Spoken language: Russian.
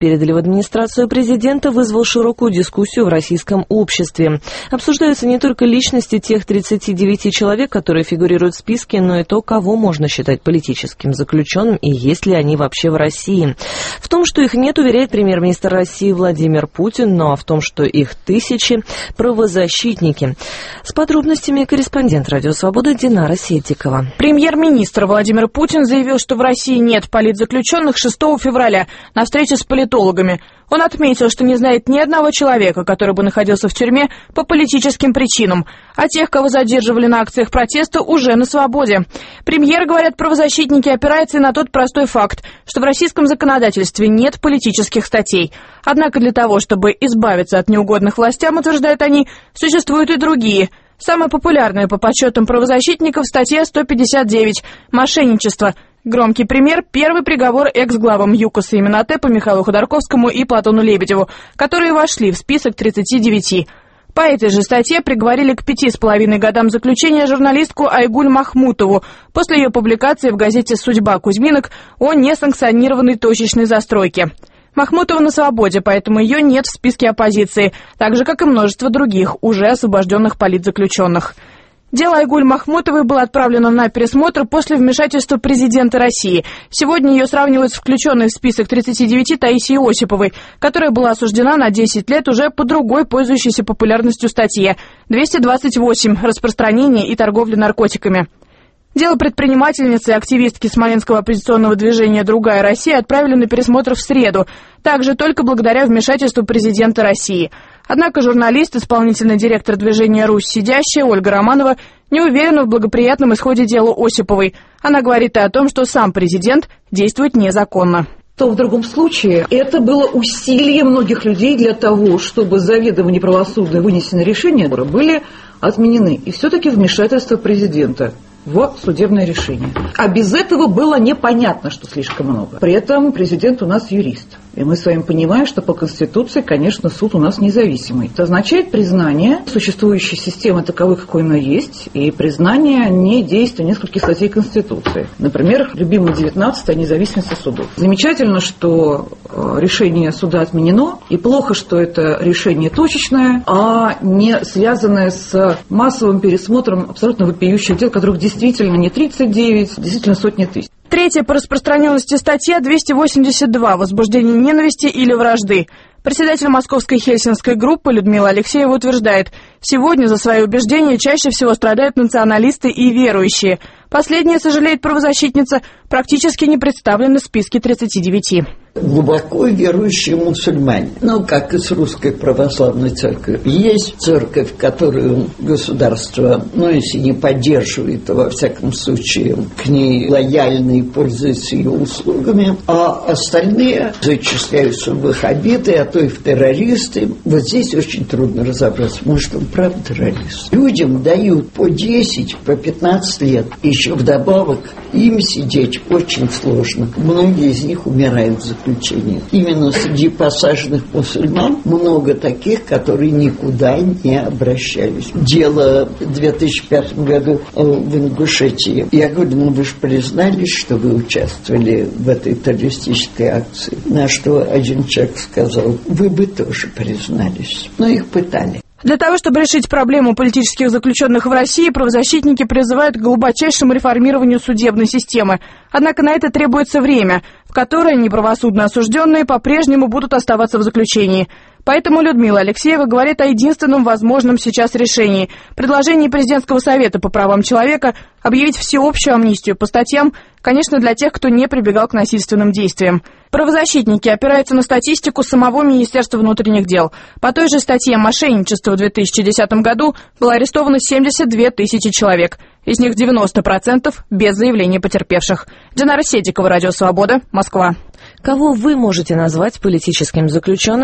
передали в администрацию президента, вызвал широкую дискуссию в российском обществе. Обсуждаются не только личности тех 39 человек, которые фигурируют в списке, но и то, кого можно считать политическим заключенным и есть ли они вообще в России. В том, что их нет, уверяет премьер-министр России Владимир Путин, но в том, что их тысячи – правозащитники. С подробностями корреспондент «Радио Свобода» Динара Сетикова. Премьер-министр Владимир Путин заявил, что в России нет политзаключенных 6 февраля на встрече с политологами. Он отметил, что не знает ни одного человека, который бы находился в тюрьме по политическим причинам, а тех, кого задерживали на акциях протеста, уже на свободе. Премьер, говорят правозащитники, опирается и на тот простой факт, что в российском законодательстве нет политических статей. Однако для того, чтобы избавиться от неугодных властям, утверждают они, существуют и другие. Самая популярная по подсчетам правозащитников статья 159 «Мошенничество». Громкий пример – первый приговор экс-главам ЮКОСа и Минотепа Михаилу Ходорковскому и Платону Лебедеву, которые вошли в список 39. По этой же статье приговорили к 5,5 годам заключения журналистку Айгуль Махмутову после ее публикации в газете «Судьба Кузьминок» о несанкционированной точечной застройке. Махмутова на свободе, поэтому ее нет в списке оппозиции, так же, как и множество других, уже освобожденных политзаключенных. Дело Айгуль Махмутовой было отправлено на пересмотр после вмешательства президента России. Сегодня ее сравнивают с включенной в список 39 Таисией Осиповой, которая была осуждена на 10 лет уже по другой пользующейся популярностью статье 228 «Распространение и торговля наркотиками». Дело предпринимательницы и активистки Смоленского оппозиционного движения «Другая Россия» отправили на пересмотр в среду, также только благодаря вмешательству президента России. Однако журналист, исполнительный директор движения «Русь сидящая» Ольга Романова не уверена в благоприятном исходе дела Осиповой. Она говорит и о том, что сам президент действует незаконно. То в другом случае это было усилие многих людей для того, чтобы заведомо неправосудно вынесенные решения были отменены. И все-таки вмешательство президента в судебное решение. А без этого было непонятно, что слишком много. При этом президент у нас юрист. И мы с вами понимаем, что по Конституции, конечно, суд у нас независимый. Это означает признание существующей системы таковой, какой она есть, и признание недействия нескольких статей Конституции. Например, любимый 19 о независимости судов. Замечательно, что решение суда отменено, и плохо, что это решение точечное, а не связанное с массовым пересмотром абсолютно вопиющих дел, которых действительно не 39, действительно сотни тысяч. Третья по распространенности статья 282 «Возбуждение ненависти или вражды». Председатель московской хельсинской группы Людмила Алексеева утверждает, сегодня за свои убеждения чаще всего страдают националисты и верующие. Последние, сожалеет правозащитница, практически не представлены в списке 39. Глубоко верующие мусульмане, как и с русской православной церковью. Есть церковь, которую государство, если не поддерживает, то во всяком случае к ней лояльно и пользуется ее услугами, а остальные зачисляются в ваххабиты, а то и в террористы. Вот здесь очень трудно разобраться, может, он правда террорист. Людям дают по 10, по 15 лет, еще вдобавок им сидеть очень сложно. Многие из них умирают в заключении. Именно среди посаженных мусульман много таких, которые никуда не обращались. Дело в 2005 году в Ингушетии. Я говорю, вы же признались, что вы участвовали в этой террористической акции. На что один человек сказал, вы бы тоже признались. Но их пытали. Для того, чтобы решить проблему политических заключенных в России, правозащитники призывают к глубочайшему реформированию судебной системы. Однако на это требуется время, в которое неправосудно осужденные по-прежнему будут оставаться в заключении. Поэтому Людмила Алексеева говорит о единственном возможном сейчас решении – предложении Президентского совета по правам человека объявить всеобщую амнистию по статьям, конечно, для тех, кто не прибегал к насильственным действиям. Правозащитники опираются на статистику самого Министерства внутренних дел. По той же статье «Мошенничество» в 2010 году было арестовано 72 тысячи человек. Из них 90% без заявления потерпевших. Динара Сетикова, Радио Свобода, Москва. Кого вы можете назвать политическим заключенным?